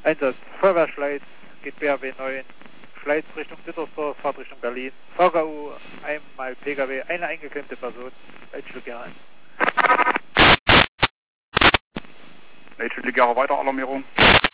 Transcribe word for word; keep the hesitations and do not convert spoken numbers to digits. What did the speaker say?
Einsatz Feuerwehrschleiz, geht B R W neun, Schleiz Richtung Dittersdorf, Fahrt Richtung Berlin, V K U, einmal P K W, eine eingeklemmte Person, Leitstückjahre ein. Leitstückjahre weiter, Alarmierung.